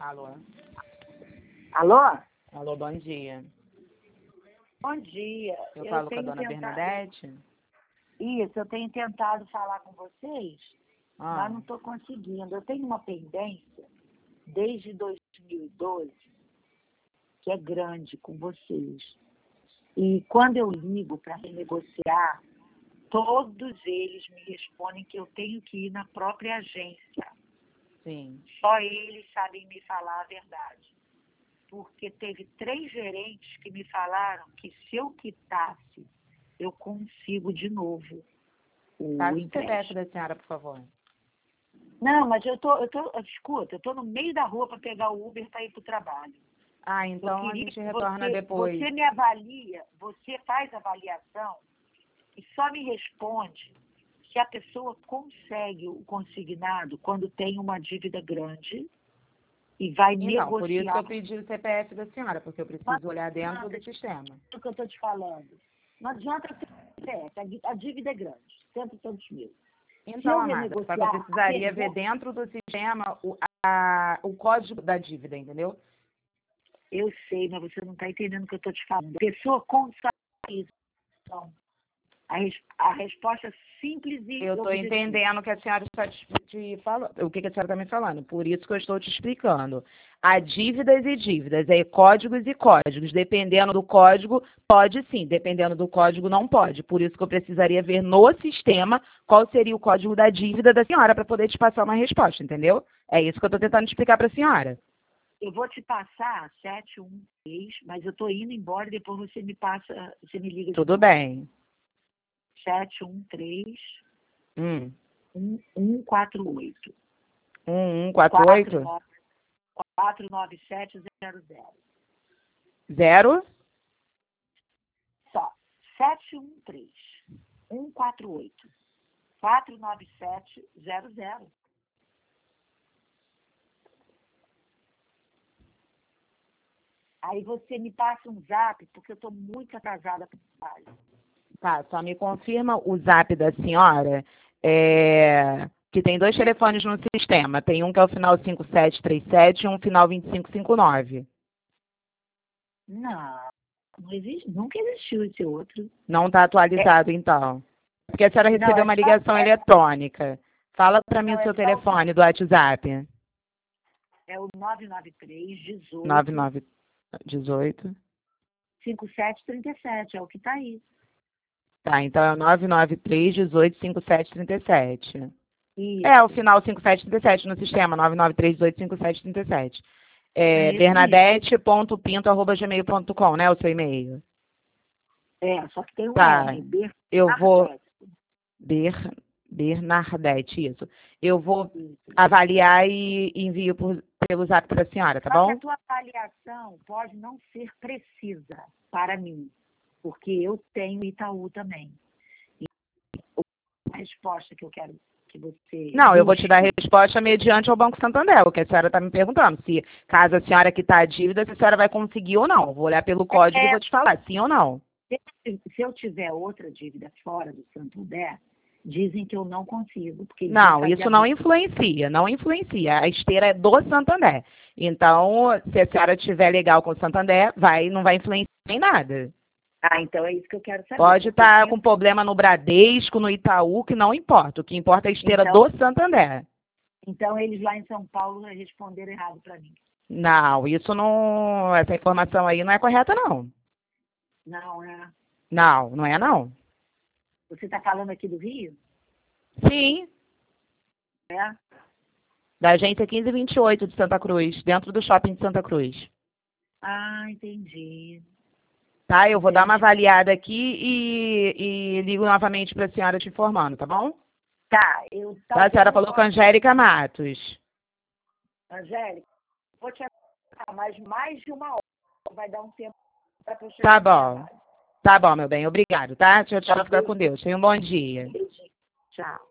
Alô? Alô? Alô, bom dia. Bom dia. Eu falo com a dona Bernadette? Isso, eu tenho tentado falar com vocês, mas não estou conseguindo. Eu tenho uma pendência desde 2012, que é grande com vocês. E quando eu ligo para renegociar, todos eles me respondem que eu tenho que ir na própria agência. Sim. Só eles sabem me falar a verdade. Porque teve 3 gerentes que me falaram que se eu quitasse, eu consigo de novo o Passa o empréstimo. CPF da senhora, por favor. Não, mas escuta, eu tô no meio da rua para pegar o Uber para ir para o trabalho. Ah, então a gente retorna depois. Você me avalia, você faz avaliação e só me responde se a pessoa consegue o consignado quando tem uma dívida grande e vai negociar. Por isso que eu pedi o CPF da senhora, porque eu preciso olhar dentro do sistema. É o que eu estou te falando. Não adianta ter CPF, a dívida é grande, 100 e tantos mil. Então, amada, só que eu precisaria ver dentro do sistema o código da dívida, entendeu? Eu sei, mas você não está entendendo o que eu estou te falando. A pessoa consegue isso. Então, a resposta é simples e eu estou entendendo o que a senhora está te falando, o que a senhora está me falando. Por isso que eu estou te explicando. Há dívidas e dívidas, aí códigos e códigos. Dependendo do código, pode sim. Dependendo do código, não pode. Por isso que eu precisaria ver no sistema qual seria o código da dívida da senhora para poder te passar uma resposta, entendeu? É isso que eu estou tentando explicar para a senhora. Eu vou te passar 713, mas eu estou indo embora e depois você me passa, você me liga. Tudo bem. 713 148. 1148. 49700. Zero? Só. 713 148 49700. Aí você me passa um zap, porque eu estou muito atrasada para o trabalho. Tá, só me confirma o zap da senhora, que tem 2 telefones no sistema. Tem um que é o final 5737 e um final 2559. Não existe, nunca existiu esse outro. Não está atualizado, então. Porque a senhora recebeu uma ligação eletrônica. Fala para mim o seu telefone do WhatsApp. É o 993-18. 9918. 5737, é o que está aí. Tá, então é o 993-18-5737. Isso. É o final 5737 no sistema, 993-18-5737. Bernadette.pinto@gmail.com, né? O seu e-mail. Só que tem um R. Eu vou... Bernadette, isso. Eu vou avaliar e envio pelo zap para a senhora, tá bom? Só que a tua avaliação pode não ser precisa para mim, porque eu tenho Itaú também. E a resposta que eu quero que você... Não, eu vou te dar a resposta mediante ao Banco Santander, o que a senhora está me perguntando. Se, caso a senhora quitar a dívida, se a senhora vai conseguir ou não. Vou olhar pelo código e vou te falar, sim ou não. Se eu tiver outra dívida fora do Santander, dizem que eu não consigo. Porque não, isso não influencia, não influencia. A esteira é do Santander. Então, se a senhora estiver legal com o Santander, não vai influenciar em nada. Então é isso que eu quero saber. Pode estar com problema no Bradesco, no Itaú, que não importa. O que importa é a esteira do Santander. Então, eles lá em São Paulo responderam errado para mim. Não, isso não... Essa informação aí não é correta, não. Não, né? Não é, não. Você está falando aqui do Rio? Sim. Da agência 1528 de Santa Cruz, dentro do shopping de Santa Cruz. Entendi. Tá, eu vou dar uma avaliada aqui e ligo novamente para a senhora te informando, tá bom? Tá, a senhora falou com a Angélica Matos. Angélica, vou te avisar, mas mais de uma hora vai dar um tempo para eu chegar. Tá bom. Tá bom, meu bem, obrigado, tá? Tchau, fica com Deus. Tenha um bom dia. Tchau.